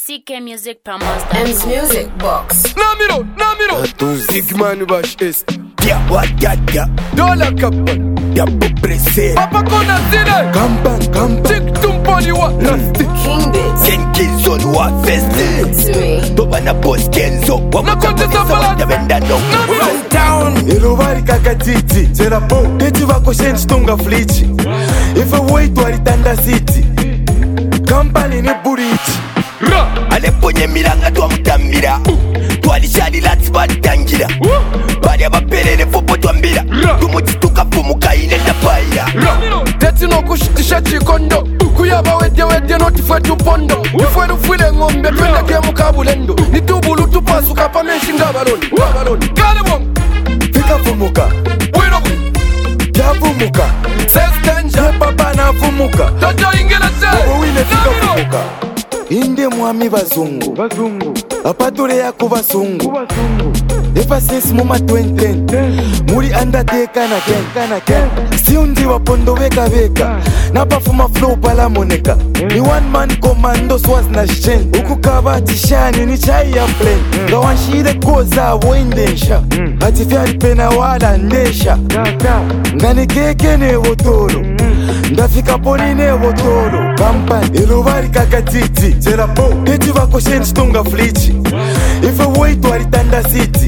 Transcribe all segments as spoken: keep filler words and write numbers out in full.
C K Music Promos. M's Music Box. Namiro, Namiro. Big man bash est. Ya wadada. Dola kapan. Ya poprese. Papa kona zile. Kampan, kampan. Tik tumponi wa nasty. King Bits. Kenzo ni wa feste. It's me. Toba na boss Kenzo. Nakonte Safala. Tabenda no. Namiro. Down. Irovari kakatiti. Zera po. Teti vako shenchi tonga flichi. Ife weitu aritanda city. Kampani ni burichi. Ra. Aleponye milanga twa mutambira. Twalishali lati batangira. Bali abapelele fopo twambira. Tumuti tukapumuka ine tapaya. Teti no kushitisha chikondo. Kuyaba wedye wedye no tifwe tupondo. Tifwe rufwile ngombe twende ke mukabulendo. Nitubulu tupasuka pa menshinga baloni. Baloni. Kale wong. Fika fumuka. Wino wino. Ya fumuka. Says danger. Papa na fumuka. Toto ingela say. Owine fika fumuka. Inde mwami bazungu. Bazungu. Apatule yako bazungu. Bazungu. Ever since muma twenty ten. Muri undertaker na ken kana ken. Si undi wapondo weka weka. Napa fuma flow pala moneka. Ni one man commando swaz na shen. Uku kabati shani ni chai ya plain. Gawanshire koza wendensha. Hati fyari pena wala ndesha. Ngani keke ne wotoro. Ndafika poni ne wotoro. Kampani irovari kakatiti. Zera po. Teti vako shenchi tonga flichi. Ife weitu aritanda city.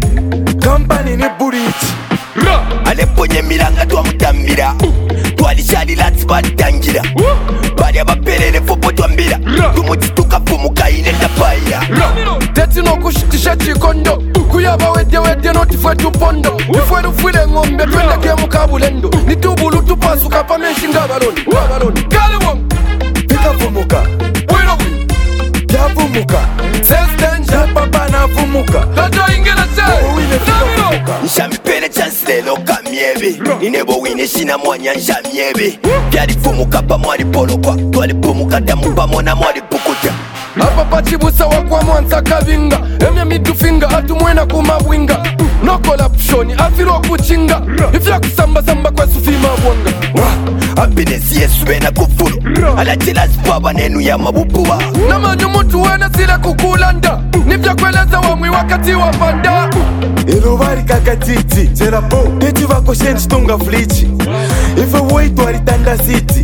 Kampani ni burichi. Ra. Aleponye milanga twa mutambira. Twalishali lati batangira. Bali abapelele fopo twambira. Tumuti tukapumuka ine tapaya. Teti no kushitisha chikondo. Kuyaba wedye wedye no tifwe tupondo. Tifwe rufwile ngombe twende ke mukabulendo. Nitubulu tupasuka pa menshinga baloni. Baloni. Kale wong. Fika fumuka. Wino wino. Ya fumuka. Says danger. Papa na fumuka. Toto ingela say. Owine fika Namiro. fumuka. Nshampele chance lelo kamyebe. Inebo wine shina mwanya nshamyebe. Byali fumuka pa mwali polokwa. Twali pumuka damu pa mwana mwali pukuta. Apa pachibusa wakwa mwanza kavinga. Emya midufinga atumwena kumabwinga. No collaption afiro kuchinga. Ifya kusamba samba kwa sufima wonga. Happiness yesu bena kufuru. Alachila zipaba nenu ya mabubuwa. Namanyu mutu wena sila kukulanda. Nifya kweleza wamwi wakati wa panda. Irovari kakatiti. Zera po. Teti vako shenchi tonga flichi. Ife weitu aritanda city.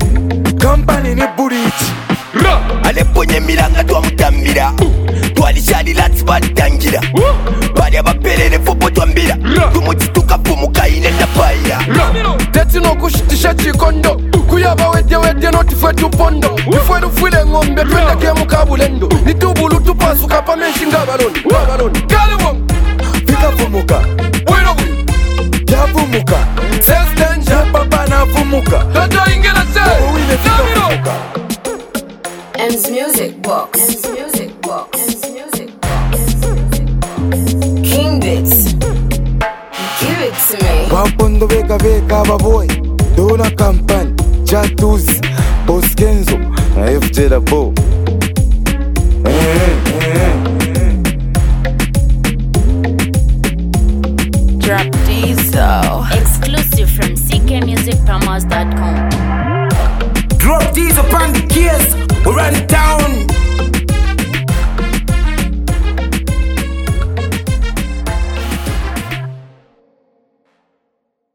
Kampani ni burichi. Ra. Aleponye milanga twa mutambira. Twalishali lati batangira. Bali abapelele fopo twambira. Tumuti tukapumuka ine tapaya. Teti no kushitisha chikondo. Kuyaba wedye wedye no tifwe tupondo. Tifwe rufwile ngombe twende ke mukabulendo. Nitubulu tupasuka pa menshinga baloni. Baloni. Kale wong. Fika fumuka. Wino wino. Ya fumuka. Says danger. Papa na fumuka. Toto ingela say. Owine fika Namiro. fumuka. M's Music Box. M's Music Box. M's Music Box. King Bits. Give it to me. Wapondo veka veka baboy. Dola kampani. Chatuzi. Boss Kenzo. Na F J da bo. Drop Diesel. Exclusive from C K Music Promos dot com. Drop these upon the keys. We run down.